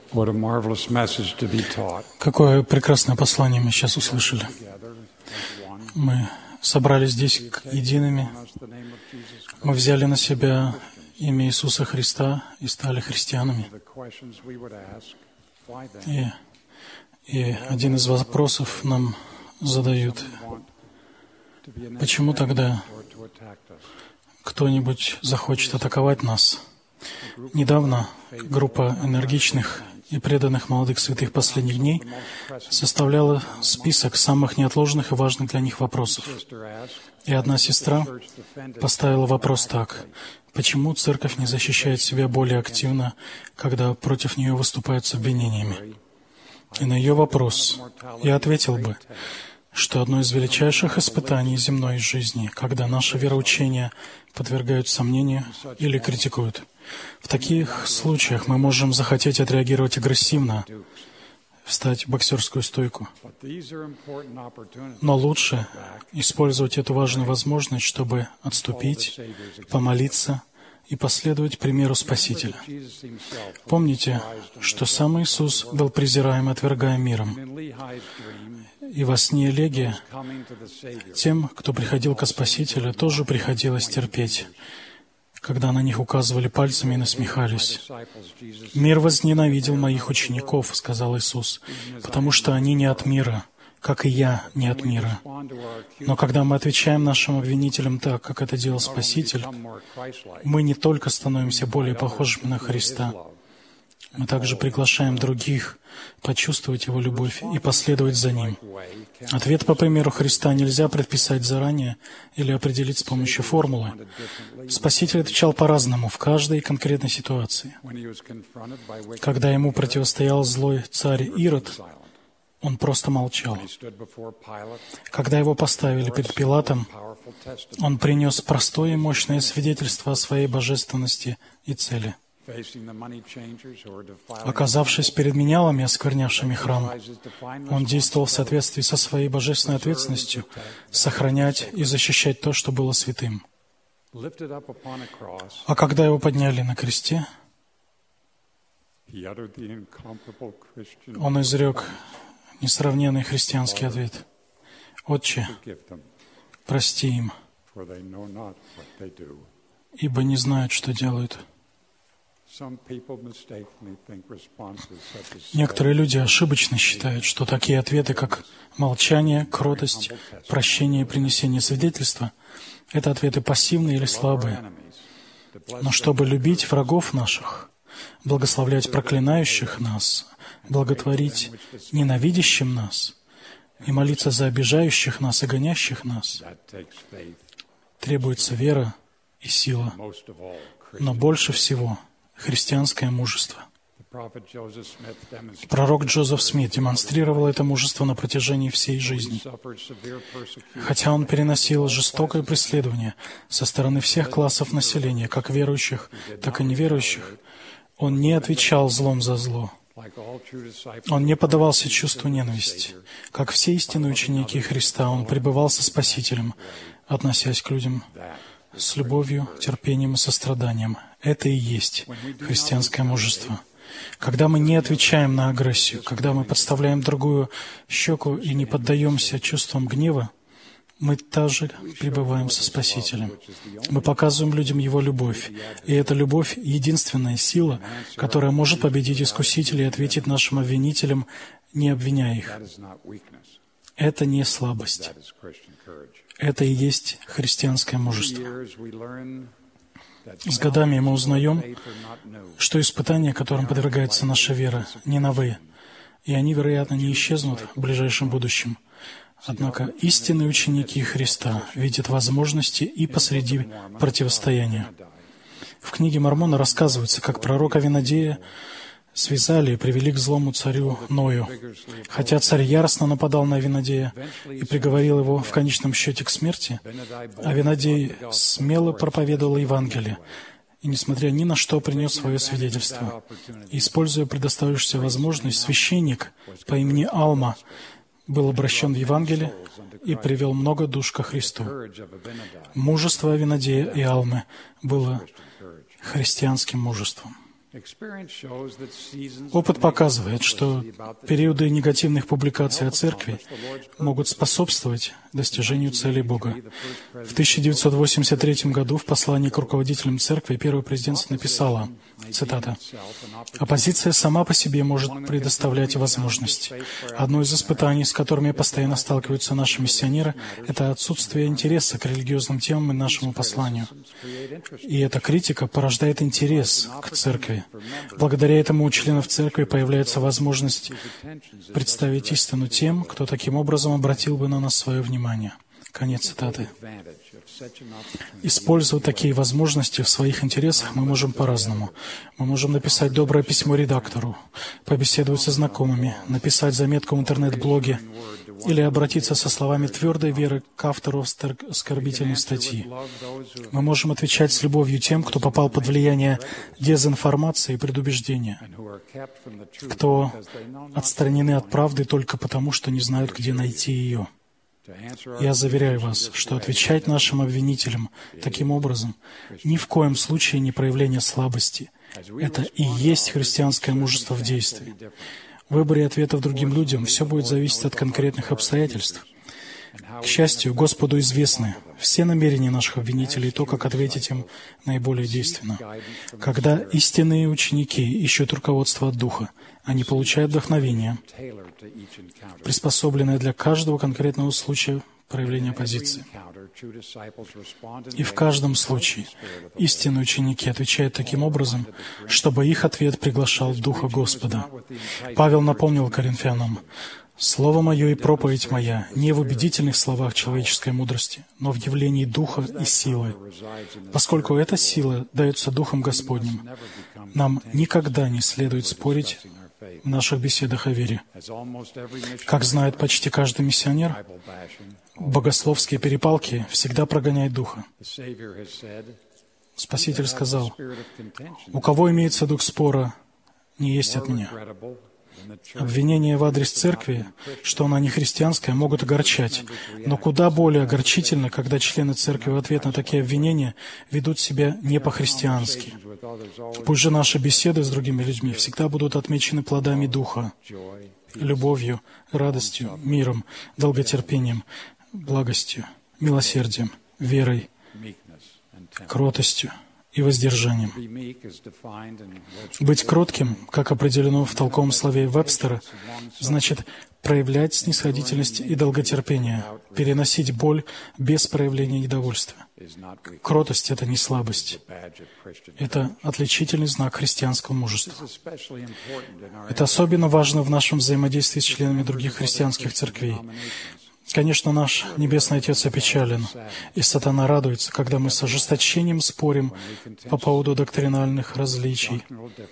What a marvelous message to be taught. Какое прекрасное послание мы сейчас услышали. Мы собрались здесь едиными. Мы взяли на себя имя Иисуса Христа и стали христианами. И один из вопросов нам задают: почему тогда кто-нибудь захочет атаковать нас? Недавно группа энергичных и преданных молодых святых последних дней составляла список самых неотложных и важных для них вопросов. И одна сестра поставила вопрос так: почему церковь не защищает себя более активно, когда против нее выступают с обвинениями? И на ее вопрос я ответил бы, что одно из величайших испытаний земной жизни, когда наше вероучение подвергают сомнению или критикуют. В таких случаях мы можем захотеть отреагировать агрессивно, встать в боксерскую стойку. Но лучше использовать эту важную возможность, чтобы отступить, помолиться и последовать примеру Спасителя. Помните, что сам Иисус был презираем и отвергаем миром. И во сне Легия тем, кто приходил ко Спасителю, тоже приходилось терпеть, когда на них указывали пальцами и насмехались. «Мир возненавидел моих учеников», — сказал Иисус, «потому что они не от мира, как и я не от мира». Но когда мы отвечаем нашим обвинителям так, как это делал Спаситель, мы не только становимся более похожими на Христа, мы также приглашаем других почувствовать Его любовь и последовать за Ним. Ответ по примеру Христа нельзя предписать заранее или определить с помощью формулы. Спаситель отвечал по-разному в каждой конкретной ситуации. Когда ему противостоял злой царь Ирод, он просто молчал. Когда его поставили перед Пилатом, он принес простое и мощное свидетельство о своей божественности и цели. Оказавшись перед менялами, осквернявшими храм, он действовал в соответствии со своей божественной ответственностью сохранять и защищать то, что было святым. А когда его подняли на кресте, он изрек несравненный христианский ответ: «Отче, прости им, ибо не знают, что делают». Некоторые люди ошибочно считают, что такие ответы, как молчание, кротость, прощение и принесение свидетельства, это ответы пассивные или слабые. Но чтобы любить врагов наших, благословлять проклинающих нас, благотворить ненавидящим нас и молиться за обижающих нас и гонящих нас, требуется вера и сила, но больше всего христианское мужество. Пророк Джозеф Смит демонстрировал это мужество на протяжении всей жизни. Хотя он переносил жестокое преследование со стороны всех классов населения, как верующих, так и неверующих, он не отвечал злом за зло. Он не поддавался чувству ненависти. Как все истинные ученики Христа, он пребывал со Спасителем, относясь к людям с любовью, терпением и состраданием. Это и есть христианское мужество. Когда мы не отвечаем на агрессию, когда мы подставляем другую щеку и не поддаемся чувствам гнева, мы также пребываем со Спасителем. Мы показываем людям Его любовь. И эта любовь — единственная сила, которая может победить искусителей и ответить нашим обвинителям, не обвиняя их. Это не слабость. Это и есть христианское мужество. С годами мы узнаем, что испытания, которым подвергается наша вера, не новые, и они, вероятно, не исчезнут в ближайшем будущем. Однако истинные ученики Христа видят возможности и посреди противостояния. В книге Мормона рассказывается, как пророка Авинадея связали и привели к злому царю Ною. Хотя царь яростно нападал на Авинадея и приговорил его в конечном счете к смерти, Авинадей смело проповедовал Евангелие и, несмотря ни на что, принес свое свидетельство. Используя предоставившуюся возможность, священник по имени Алма был обращен в Евангелие и привел много душ ко Христу. Мужество Авинадея и Алмы было христианским мужеством. Опыт показывает, что периоды негативных публикаций о церкви могут способствовать достижению целей Бога. В 1983 году в послании к руководителям церкви первая президентство написала, цитата, «Оппозиция сама по себе может предоставлять возможность. Одно из испытаний, с которыми постоянно сталкиваются наши миссионеры, это отсутствие интереса к религиозным темам и нашему посланию. И эта критика порождает интерес к церкви. Благодаря этому у членов церкви появляется возможность представить истину тем, кто таким образом обратил бы на нас свое внимание». Конец цитаты. Использовать такие возможности в своих интересах мы можем по-разному. Мы можем написать доброе письмо редактору, побеседовать со знакомыми, написать заметку в интернет-блоге или обратиться со словами твердой веры к автору оскорбительной статьи. Мы можем отвечать с любовью тем, кто попал под влияние дезинформации и предубеждения, кто отстранены от правды только потому, что не знают, где найти ее. Я заверяю вас, что отвечать нашим обвинителям таким образом ни в коем случае не проявление слабости. Это и есть христианское мужество в действии. В выборе ответов другим людям все будет зависеть от конкретных обстоятельств. К счастью, Господу известны все намерения наших обвинителей и то, как ответить им наиболее действенно. Когда истинные ученики ищут руководство от Духа, они получают вдохновение, приспособленное для каждого конкретного случая проявления позиции. И в каждом случае истинные ученики отвечают таким образом, чтобы их ответ приглашал Духа Господа. Павел напомнил Коринфянам: «Слово мое и проповедь моя не в убедительных словах человеческой мудрости, но в явлении Духа и силы». Поскольку эта сила дается Духом Господним, нам никогда не следует спорить в наших беседах о вере. Как знает почти каждый миссионер, богословские перепалки всегда прогоняют Духа. Спаситель сказал: «У кого имеется дух спора, не есть от меня». Обвинения в адрес церкви, что она не христианская, могут огорчать, но куда более огорчительно, когда члены церкви в ответ на такие обвинения ведут себя не по-христиански. Пусть же наши беседы с другими людьми всегда будут отмечены плодами Духа, любовью, радостью, миром, долготерпением, благостью, милосердием, верой, кротостью и воздержанием. Быть кротким, как определено в толковом слове Вебстера, значит проявлять снисходительность и долготерпение, переносить боль без проявления недовольства. Кротость — это не слабость. Это отличительный знак христианского мужества. Это особенно важно в нашем взаимодействии с членами других христианских церквей. Конечно, наш Небесный Отец опечален, и сатана радуется, когда мы с ожесточением спорим по поводу доктринальных различий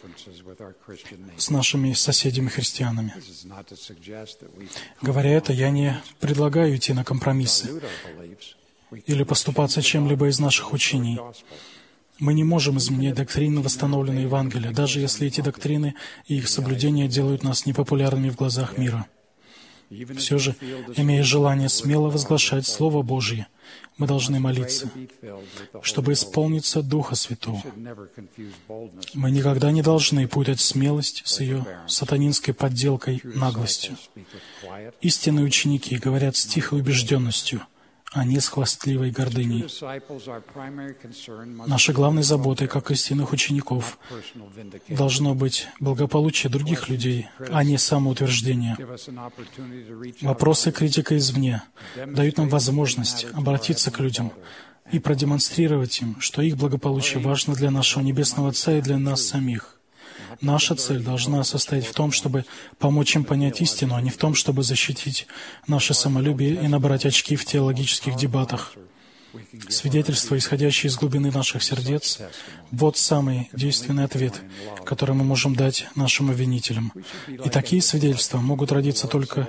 с нашими соседями-христианами. Говоря это, я не предлагаю идти на компромиссы или поступаться чем-либо из наших учений. Мы не можем изменять доктрины, восстановленные Евангелия, даже если эти доктрины и их соблюдение делают нас непопулярными в глазах мира. Все же, имея желание смело возглашать Слово Божье, мы должны молиться, чтобы исполниться Духа Святого. Мы никогда не должны путать смелость с ее сатанинской подделкой наглостью. Истинные ученики говорят с тихой убежденностью, а не с хвастливой гордыней. Нашей главной заботой, как истинных учеников, должно быть благополучие других людей, а не самоутверждение. Вопросы и критика извне дают нам возможность обратиться к людям и продемонстрировать им, что их благополучие важно для нашего Небесного Отца и для нас самих. Наша цель должна состоять в том, чтобы помочь им понять истину, а не в том, чтобы защитить наше самолюбие и набрать очки в теологических дебатах. Свидетельства, исходящие из глубины наших сердец, вот самый действенный ответ, который мы можем дать нашим обвинителям. И такие свидетельства могут родиться только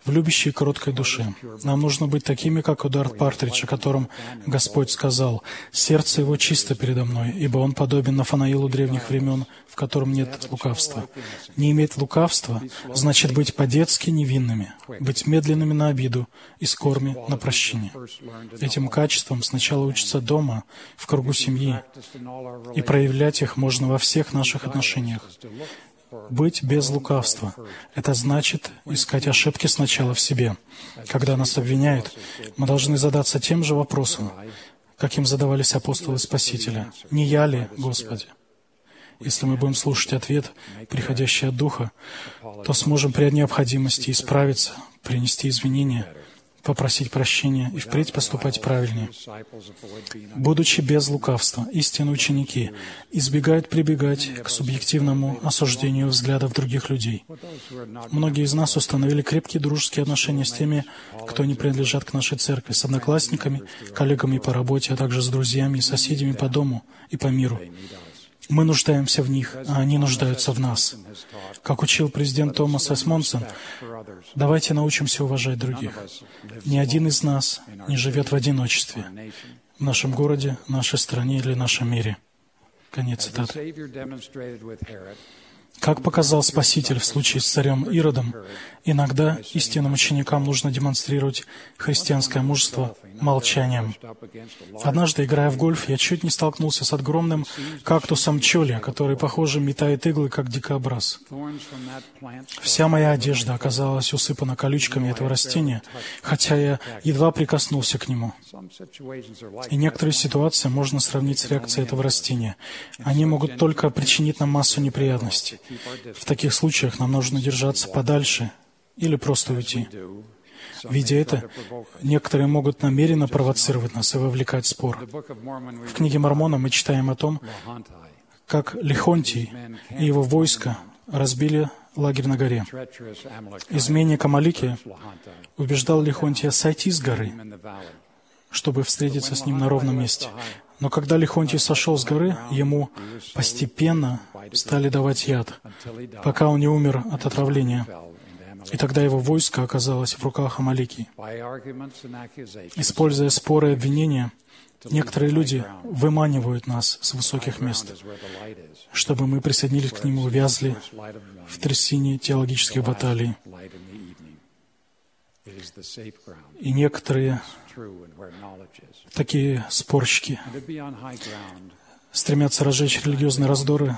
в любящей кроткой душе. Нам нужно быть такими, как Эдуард Партридж, о котором Господь сказал: «Сердце его чисто передо мной, ибо он подобен Нафанаилу древних времен, в котором нет лукавства». Не иметь лукавства значит быть по-детски невинными, быть медленными на обиду и скорыми на прощение. Этим качествам сначала учатся дома, в кругу семьи, и проявлять их можно во всех наших отношениях. Быть без лукавства — это значит искать ошибки сначала в себе. Когда нас обвиняют, мы должны задаться тем же вопросом, каким задавались апостолы Спасителя: «Не я ли, Господи?» Если мы будем слушать ответ, приходящий от Духа, то сможем при необходимости исправиться, принести извинения, попросить прощения и впредь поступать правильнее. Будучи без лукавства, истинные ученики избегают прибегать к субъективному осуждению взглядов других людей. Многие из нас установили крепкие дружеские отношения с теми, кто не принадлежат к нашей церкви, с одноклассниками, коллегами по работе, а также с друзьями и соседями по дому и по миру. Мы нуждаемся в них, а они нуждаются в нас. Как учил президент Томас С. Монсон, давайте научимся уважать других. Ни один из нас не живет в одиночестве в нашем городе, нашей стране или нашем мире. Конец цитаты. Как показал Спаситель в случае с царем Иродом, иногда истинным ученикам нужно демонстрировать христианское мужество молчанием. Однажды, играя в гольф, я чуть не столкнулся с огромным кактусом чоли, который, похоже, метает иглы, как дикобраз. Вся моя одежда оказалась усыпана колючками этого растения, хотя я едва прикоснулся к нему. И некоторые ситуации можно сравнить с реакцией этого растения. Они могут только причинить нам массу неприятностей. В таких случаях нам нужно держаться подальше или просто уйти. Видя это, некоторые могут намеренно провоцировать нас и вовлекать в спор. В книге Мормона мы читаем о том, как Лихонтий и его войско разбили лагерь на горе. Изменник Амалики убеждал Лихонтия сойти с горы, чтобы встретиться с ним на ровном месте. Но когда Лихонтий сошел с горы, ему постепенно стали давать яд, пока он не умер от отравления. И тогда его войско оказалось в руках Амалики. Используя споры и обвинения, некоторые люди выманивают нас с высоких мест, чтобы мы присоединились к ним и увязли в трясине теологических баталий. И некоторые такие спорщики стремятся разжечь религиозные раздоры,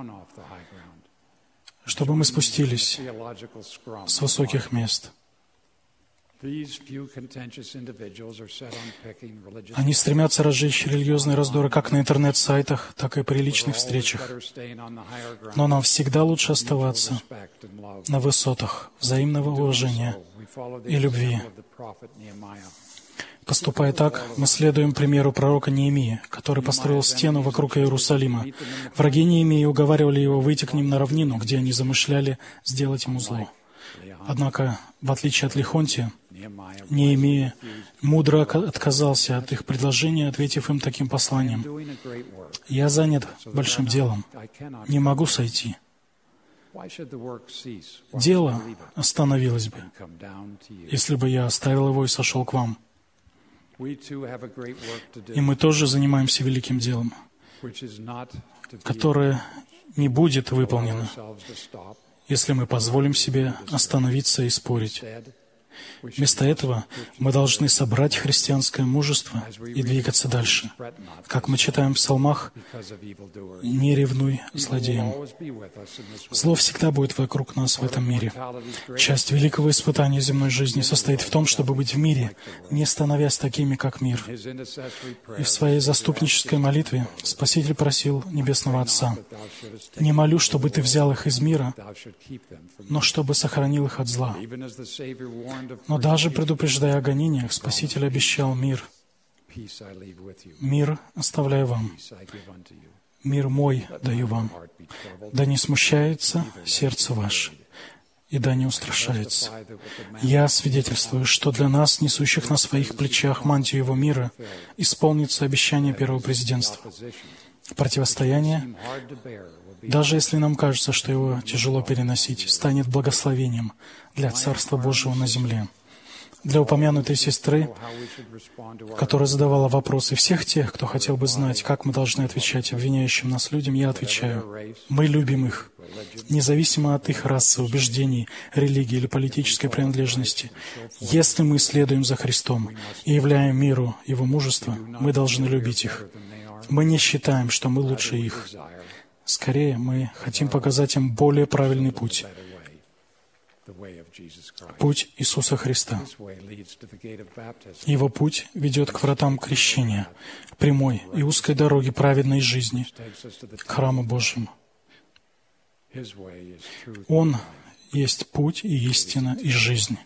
чтобы мы спустились с высоких мест. Они стремятся разжечь религиозные раздоры как на интернет-сайтах, так и при личных встречах. Но нам всегда лучше оставаться на высотах взаимного уважения и любви. Поступая так, мы следуем примеру пророка Неемии, который построил стену вокруг Иерусалима. Враги Неемии уговаривали его выйти к ним на равнину, где они замышляли сделать ему зло. Однако, в отличие от Лихонтия, Неемия мудро отказался от их предложения, ответив им таким посланием: «Я занят большим делом, не могу сойти». Дело остановилось бы, если бы я оставил его и сошел к вам. И мы тоже занимаемся великим делом, которое не будет выполнено, если мы позволим себе остановиться и спорить. Вместо этого мы должны собрать христианское мужество и двигаться дальше. Как мы читаем в псалмах: «Не ревнуй злодеям». Зло всегда будет вокруг нас в этом мире. Часть великого испытания земной жизни состоит в том, чтобы быть в мире, не становясь такими, как мир. И в своей заступнической молитве Спаситель просил Небесного Отца: «Не молю, чтобы Ты взял их из мира, но чтобы сохранил их от зла». Но даже предупреждая о гонениях, Спаситель обещал мир. «Мир оставляю вам, мир мой даю вам. Да не смущается сердце ваше, и да не устрашается. Я свидетельствую, что для нас, несущих на своих плечах мантию Его мира, исполнится обещание первого президентства. Противостояние, даже если нам кажется, что его тяжело переносить, станет благословением для Царства Божьего на земле. Для упомянутой сестры, которая задавала вопросы, всех тех, кто хотел бы знать, как мы должны отвечать обвиняющим нас людям, я отвечаю: мы любим их, независимо от их расы, убеждений, религии или политической принадлежности. Если мы следуем за Христом и являем миру Его мужество, мы должны любить их. Мы не считаем, что мы лучше их. Скорее, мы хотим показать им более правильный путь. Путь Иисуса Христа. Его путь ведет к вратам крещения, прямой и узкой дороге праведной жизни, к храму Божьему. Он есть путь и истина и жизнь.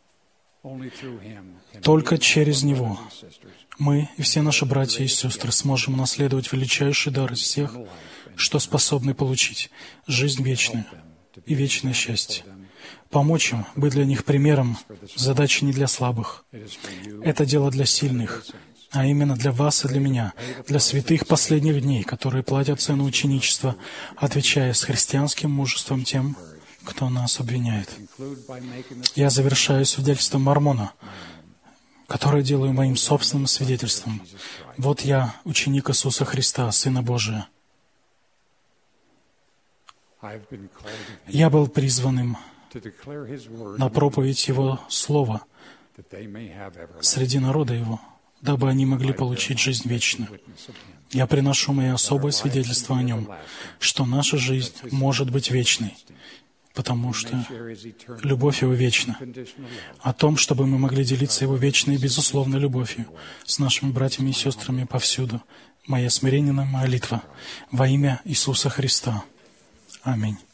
Только через Него мы и все наши братья и сестры сможем унаследовать величайший дар из всех, что способны получить — жизнь вечную и вечное счастье. Помочь им, быть для них примером — задача не для слабых. Это дело для сильных, а именно для вас и для меня, для святых последних дней, которые платят цену ученичества, отвечая с христианским мужеством тем, кто нас обвиняет. Я завершаю свидетельством Мормона, которое делаю моим собственным свидетельством. Вот я, ученик Иисуса Христа, Сына Божия. Я был призван им на проповедь Его Слова среди народа Его, дабы они могли получить жизнь вечную. Я приношу мое особое свидетельство о Нем, что наша жизнь может быть вечной, потому что любовь Его вечна. О том, чтобы мы могли делиться Его вечной и безусловной любовью с нашими братьями и сестрами повсюду, моя смиренная молитва во имя Иисуса Христа. Аминь.